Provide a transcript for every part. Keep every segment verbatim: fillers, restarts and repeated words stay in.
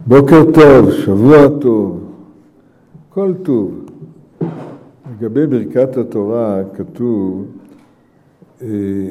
בוקר טוב, שבוע טוב, כל טוב. לגבי ברכת התורה כתוב, אה,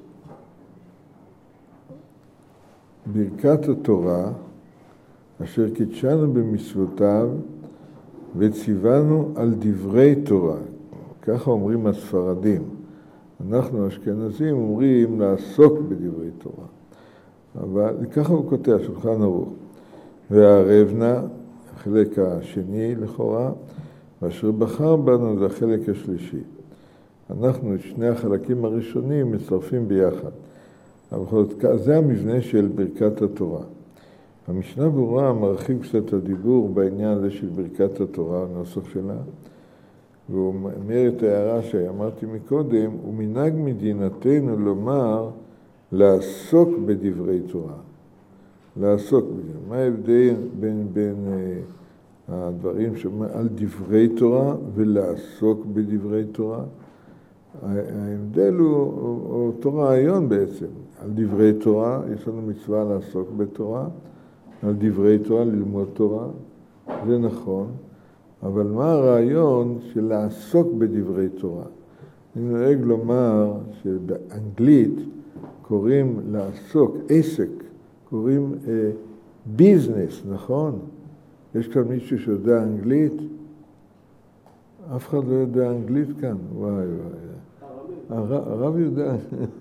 ברכת התורה אשר קידשנו במצוותיו וציוונו על דברי תורה. ככה אומרים הספרדים. אנחנו אשכנזים אומרים לעסוק בדברי תורה. אבל ככה הוא כותב, שולחן ערוך. והערבנה, החלק השני לכאורה, ואשר בחר בנו זה החלק השלישי. אנחנו את שני החלקים הראשונים מצרפים ביחד. אבל זה המבנה של ברכת התורה. המשנה ברורה מרחיב קצת את הדיבור בעניין הזה של ברכת התורה, הנוסח שלה, והוא אומר את ההערה שאמרתי מקודם, ומנהג מדינתנו לומר לעסוק בדברי תורה. לעסוק בזה. מה ההבדל בין, בין uh, הדברים שאומר על דברי תורה ולעסוק בדברי תורה? ההבדל הוא, הוא, הוא אותו רעיון בעצם. על דברי תורה, יש לנו מצווה לעסוק בתורה, על דברי תורה ללמוד תורה, זה נכון, אבל מה הרעיון של לעסוק בדברי תורה? אני נוהג לומר שבאנגלית קוראים לעסוק, עסק, קוראים אה, ביזנס, נכון? יש כאן מישהו שיודע אנגלית? אף אחד לא יודע אנגלית כאן? וואי וואי. הרב, הרב יודע.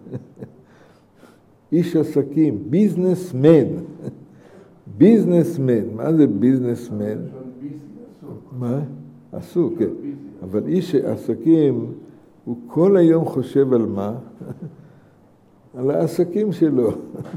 איש עסקים, ביזנסמן. ביזנסמן, מה זה ביזנסמן? מה? עסוק, כן. אבל איש עסקים, הוא כל היום חושב על מה? על העסקים שלו.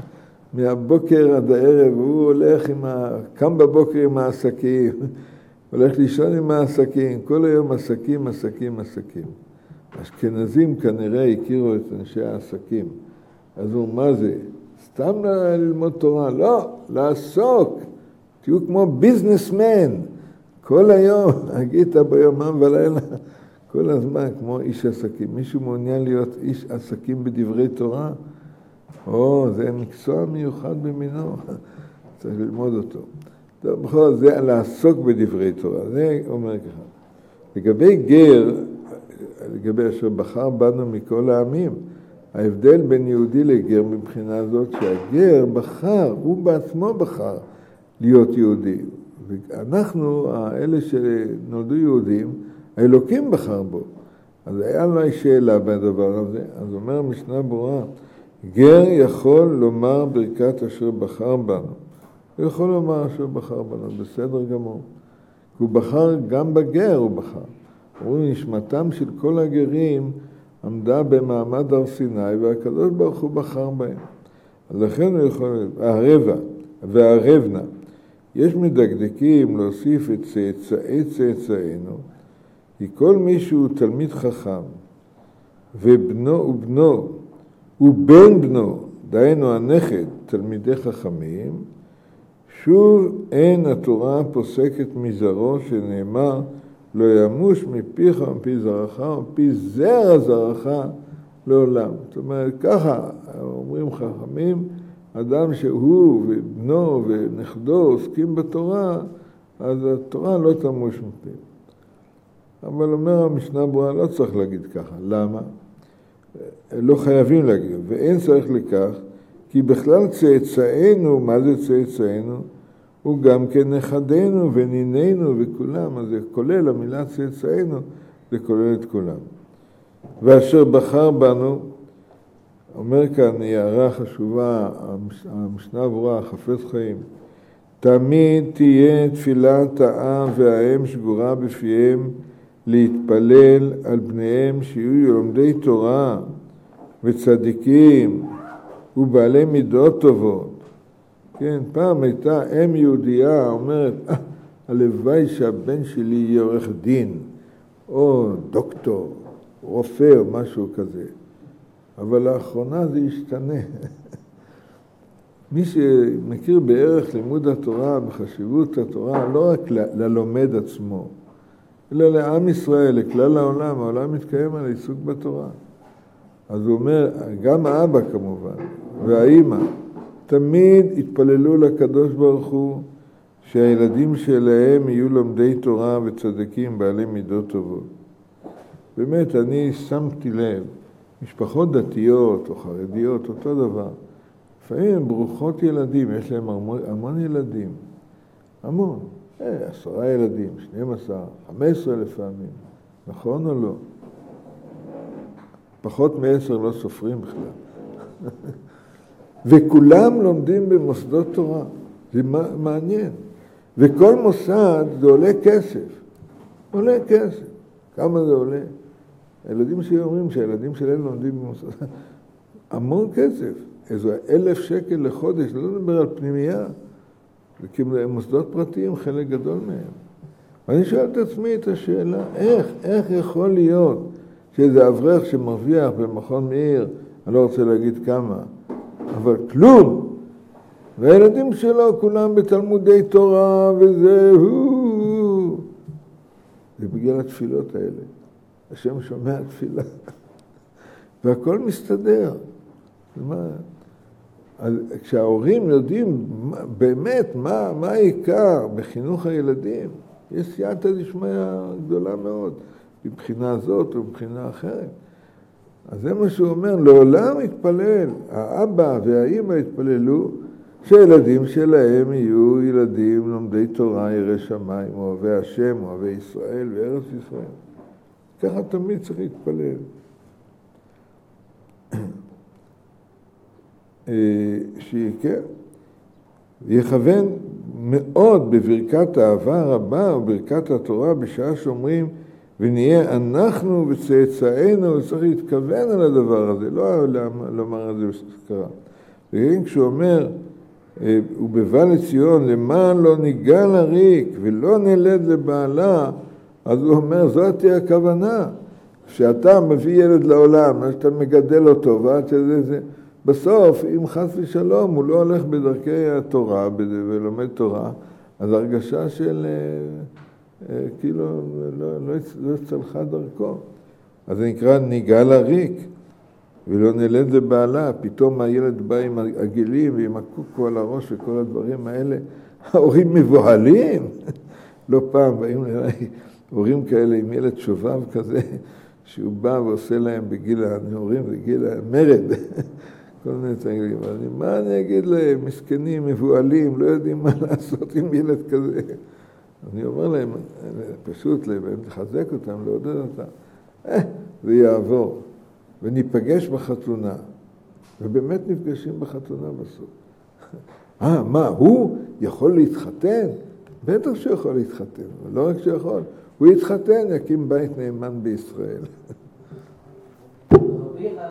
מהבוקר עד הערב, הוא הולך עם ה... קם בבוקר עם העסקים, הולך לישון עם העסקים, כל היום עסקים, עסקים, עסקים. אשכנזים כנראה הכירו את אנשי העסקים. אז הוא, מה זה? סתם ללמוד תורה? לא, לעסוק. תהיו כמו ביזנסמן. כל היום, הגית ביומם ולילה, כל הזמן כמו איש עסקים. מישהו מעוניין להיות איש עסקים בדברי תורה? או, זה מקצוע מיוחד במינו, צריך ללמוד אותו. טוב, בכל זאת, זה לעסוק בדברי תורה, זה אומר ככה. לגבי גר, לגבי אשר בחר בנו מכל העמים, ההבדל בין יהודי לגר מבחינה זאת, שהגר בחר, הוא בעצמו בחר להיות יהודי. ואנחנו, האלה שנולדו יהודים, האלוקים בחר בו. אז היה לו שאלה בדבר הזה, אז אומר המשנה ברורה, גר יכול לומר ברכת אשר בחר בנו. הוא יכול לומר אשר בחר בנו, בסדר גמור. הוא בחר, גם בגר הוא בחר. אומרים, נשמתם של כל הגרים עמדה במעמד הר סיני, והקדוש ברוך הוא בחר בהם. אז לכן הוא יכול, הרבע והרבנה, יש מדקדקים להוסיף את צאצאי צאצאינו, כי כל מי שהוא תלמיד חכם, ובנו ובנו, ובן בנו, דהיינו הנכד, תלמידי חכמים, שוב אין התורה פוסקת מזרעו, שנאמר, לא ימוש מפיך ומפי זרעך ומפי זרע זרעך לעולם. זאת אומרת, ככה אומרים חכמים, אדם שהוא ובנו ונכדו עוסקים בתורה, אז התורה לא תמוש מפיו. אבל אומר המשנה ברורה, לא צריך להגיד ככה. למה? לא חייבים להגיד, ואין צריך לכך, כי בכלל צאצאינו, מה זה צאצאינו? הוא גם כן נכדינו ונינינו וכולם, אז זה כולל, המילה צאצאינו, זה כולל את כולם. ואשר בחר בנו, אומר כאן, הערה חשובה, המשנה ברורה, חפץ חיים, תמיד תהיה תפילת האב והאם שגורה בפיהם, להתפלל על בניהם שיהיו לומדי תורה וצדיקים ובעלי מידות טובות. כן, פעם הייתה אם יהודייה אומרת, אה, הלוואי שהבן שלי יהיה עורך דין, או דוקטור, רופא או משהו כזה. אבל לאחרונה זה ישתנה. מי שמכיר בערך לימוד התורה, בחשיבות התורה, לא רק ללומד עצמו, אלא לעם ישראל, לכלל העולם, העולם מתקיים על עיסוק בתורה. אז הוא אומר, גם האבא כמובן, והאימא, תמיד התפללו לקדוש ברוך הוא, שהילדים שלהם יהיו לומדי תורה וצדיקים בעלי מידות טובות. באמת, אני שמתי לב, משפחות דתיות או חרדיות, אותו דבר. לפעמים הן ברוכות ילדים, יש להם המון, המון ילדים. המון. אה, עשרה ילדים, שנים עשר, חמש עשרה לפעמים. נכון או לא? פחות מעשר לא סופרים בכלל. וכולם לומדים במוסדות תורה. זה מעניין. וכל מוסד זה עולה כסף. עולה כסף. כמה זה עולה? הילדים שלי אומרים שהילדים שלהם לומדים במוסד. המון כסף. איזה אלף שקל לחודש, לא נדבר על פנימייה. זה כאילו מוסדות פרטיים, חלק גדול מהם. ואני שואל את עצמי את השאלה, איך, איך יכול להיות שאיזה אברך שמרוויח במכון מאיר, אני לא רוצה להגיד כמה, אבל כלום. והילדים שלו כולם בתלמודי תורה וזהו. זה בגלל התפילות האלה. השם שומע תפילה. והכל מסתדר. מה? כשההורים יודעים באמת מה, מה העיקר בחינוך הילדים, יש סייעתא דשמיא גדולה מאוד, מבחינה זאת או מבחינה אחרת. אז זה מה שהוא אומר, לעולם יתפלל, האבא והאמא יתפללו, שהילדים שלהם יהיו ילדים לומדי תורה, יראי שמיים, אוהבי השם, אוהבי ישראל וארץ ישראל. ככה תמיד צריך להתפלל. שיקר, יכוון מאוד בברכת האהבה הרבה וברכת התורה בשעה שאומרים ונהיה אנחנו וצאצאינו, צריך להתכוון על הדבר הזה, לא לומר את זה בסקרה. וכן כשהוא אומר הוא בא לציון למען לא ניגע לריק ולא נלד לבעלה, אז הוא אומר זאת תהיה הכוונה, שאתה מביא ילד לעולם, שאתה מגדל אותו ועד שזה זה בסוף, אם חס ושלום, הוא לא הולך בדרכי התורה ולומד תורה, אז הרגשה של כאילו לא, לא, לא צלחה דרכו. אז זה נקרא ניגע לריק, ולא נלד לבעלה. פתאום הילד בא עם הגילים ועם הקוקו על הראש וכל הדברים האלה. ההורים מבוהלים. לא פעם באים אליי הורים כאלה עם ילד שובב כזה, שהוא בא ועושה להם בגיל הנעורים וגיל המרד. כל מיני תגידים, מה אני אגיד להם? מסכנים, מבועלים, לא יודעים מה לעשות עם ילד כזה. אני אומר להם, פשוט להם, לחזק אותם, לעודד אותם. אה, זה יעבור. וניפגש בחתונה. ובאמת נפגשים בחתונה בסוף. אה, מה, הוא יכול להתחתן? בטח שהוא יכול להתחתן, אבל לא רק שיכול. הוא יתחתן, יקים בית נאמן בישראל.